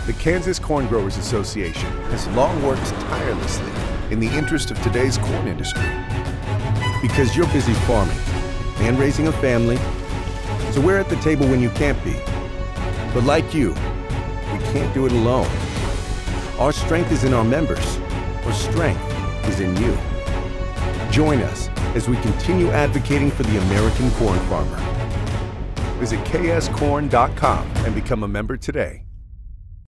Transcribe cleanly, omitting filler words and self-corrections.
The Kansas Corn Growers Association has long worked tirelessly in the interest of today's corn industry. Because you're busy farming and raising a family, so we're at the table when you can't be. But like you, we can't do it alone. Our strength is in our members. Our strength is in you. Join us as we continue advocating for the American corn farmer. Visit kscorn.com and become a member today.